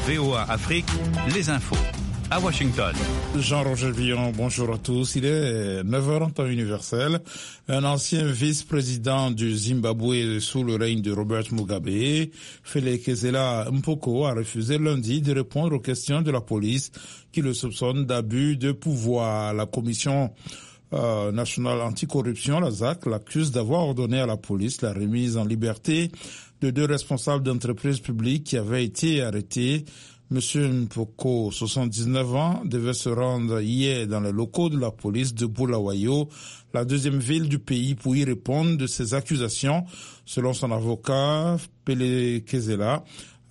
VOA Afrique, les infos. À Washington. Jean-Roger Villon, bonjour à tous. Il est 9h en temps universel. Un ancien vice-président du Zimbabwe sous le règne de Robert Mugabe, Felekezela Mpoko, a refusé lundi de répondre aux questions de la police qui le soupçonne d'abus de pouvoir. La commission nationale anticorruption, la ZAC, l'accuse d'avoir ordonné à la police la remise en liberté de 2 responsables d'entreprises publiques qui avaient été arrêtés. Monsieur Mpoko, 79 ans, devait se rendre hier dans les locaux de la police de Bulawayo, la 2e ville du pays, pour y répondre de ces accusations. Selon son avocat, Felekezela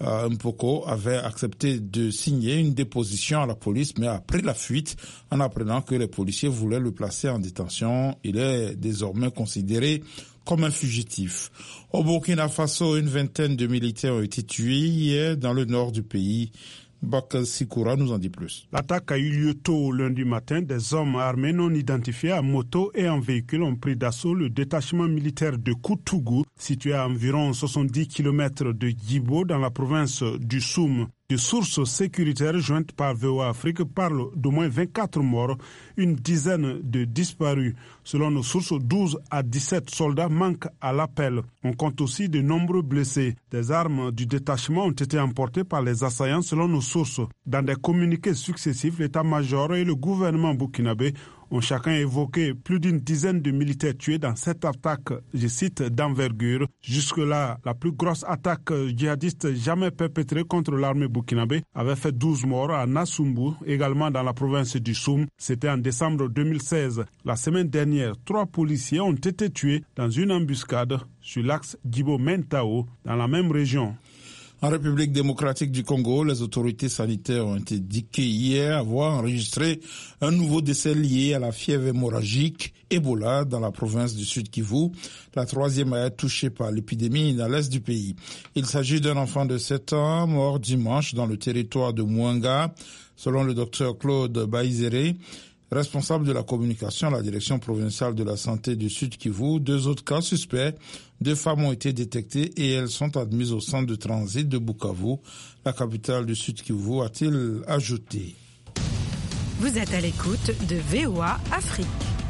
Mpoko avait accepté de signer une déposition à la police, mais a pris la fuite en apprenant que les policiers voulaient le placer en détention. Il est désormais considéré comme un fugitif. Au Burkina Faso, une vingtaine de militaires ont été tués hier dans le nord du pays. Bakal Sikoura nous en dit plus. L'attaque a eu lieu tôt lundi matin. Des hommes armés non identifiés à moto et en véhicule ont pris d'assaut le détachement militaire de Koutougou, situé à environ 70 km de Djibo dans la province du Soum. Des sources sécuritaires jointes par VOA Afrique parlent d'au moins 24 morts, une dizaine de disparus. Selon nos sources, 12 à 17 soldats manquent à l'appel. On compte aussi de nombreux blessés. Des armes du détachement ont été emportées par les assaillants selon nos sources. Dans des communiqués successifs, l'état-major et le gouvernement burkinabé ont chacun évoqué plus d'une dizaine de militaires tués dans cette attaque, je cite, d'envergure. Jusque-là, la plus grosse attaque djihadiste jamais perpétrée contre l'armée burkinabé avait fait 12 morts à Nassumbu, également dans la province du Soum. C'était en décembre 2016. La semaine dernière, 3 policiers ont été tués dans une embuscade sur l'axe Djibo-Mentao, dans la même région. En République démocratique du Congo, les autorités sanitaires ont indiqué hier avoir enregistré un nouveau décès lié à la fièvre hémorragique Ebola dans la province du Sud Kivu, la 3e à être touchée par l'épidémie dans l'est du pays. Il s'agit d'un enfant de 7 ans mort dimanche dans le territoire de Mouanga, selon le docteur Claude Baïzéré, responsable de la communication à la direction provinciale de la santé du Sud Kivu. 2 autres cas suspects, 2 femmes ont été détectées et elles sont admises au centre de transit de Bukavu, la capitale du Sud Kivu, a-t-il ajouté. Vous êtes à l'écoute de VOA Afrique.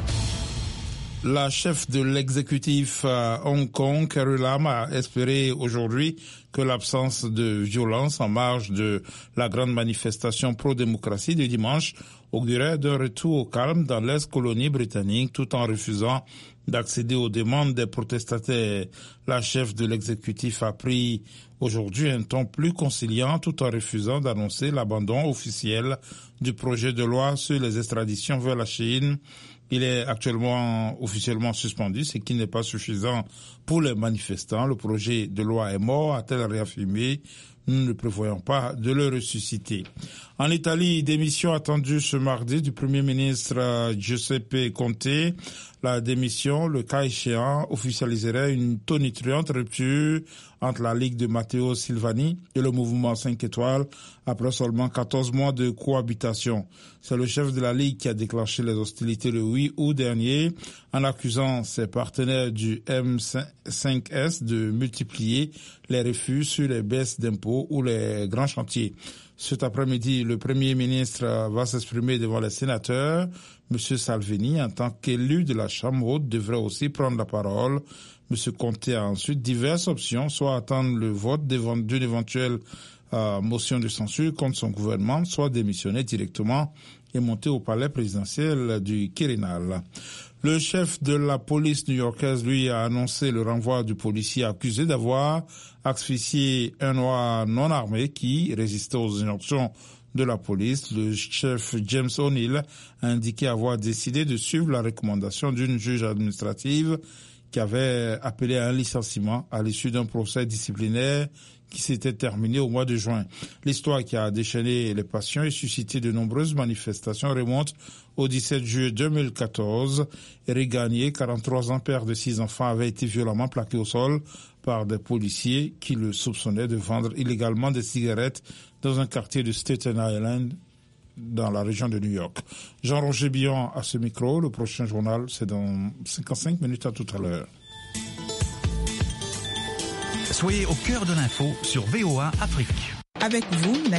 La chef de l'exécutif à Hong Kong, Carrie Lam, a espéré aujourd'hui que l'absence de violence en marge de la grande manifestation pro-démocratie de dimanche augurait d'un retour au calme dans l'ex-colonie britannique, tout en refusant d'accéder aux demandes des protestataires. La chef de l'exécutif a pris aujourd'hui un ton plus conciliant, tout en refusant d'annoncer l'abandon officiel du projet de loi sur les extraditions vers la Chine. Il est actuellement officiellement suspendu, ce qui n'est pas suffisant pour les manifestants. Le projet de loi est mort, a-t-elle réaffirmé. Nous ne prévoyons pas de le ressusciter. En Italie, démission attendue ce mardi du Premier ministre Giuseppe Conte. La démission, le cas échéant, officialiserait une tonitruante rupture entre la Ligue de Matteo Silvani et le mouvement 5 étoiles après seulement 14 mois de cohabitation. C'est le chef de la Ligue qui a déclenché les hostilités le 8 août dernier en accusant ses partenaires du M5S de multiplier les refus sur les baisses d'impôts ou les grands chantiers. Cet après-midi, le Premier ministre va s'exprimer devant les sénateurs. Monsieur Salvini, en tant qu'élu de la Chambre haute, devrait aussi prendre la parole. Monsieur Conte a ensuite diverses options, soit attendre le vote d'une éventuelle motion de censure contre son gouvernement, soit démissionner directement et monter au palais présidentiel du Quirinal. Le chef de la police new-yorkaise, lui, a annoncé le renvoi du policier accusé d'avoir asphyxié un noir non armé qui résistait aux injonctions de la police. Le chef James O'Neill a indiqué avoir décidé de suivre la recommandation d'une juge administrative qui avait appelé à un licenciement à l'issue d'un procès disciplinaire qui s'était terminé au mois de juin. L'histoire qui a déchaîné les passions et suscité de nombreuses manifestations remonte au 17 juillet 2014. Eric Gagné, 43 ans, père de 6 enfants, avait été violemment plaqué au sol par des policiers qui le soupçonnaient de vendre illégalement des cigarettes dans un quartier de Staten Island, dans la région de New York. Jean-Roger Billon à ce micro. Le prochain journal, c'est dans 55 minutes. À tout à l'heure. Soyez au cœur de l'info sur VOA Afrique. Avec vous,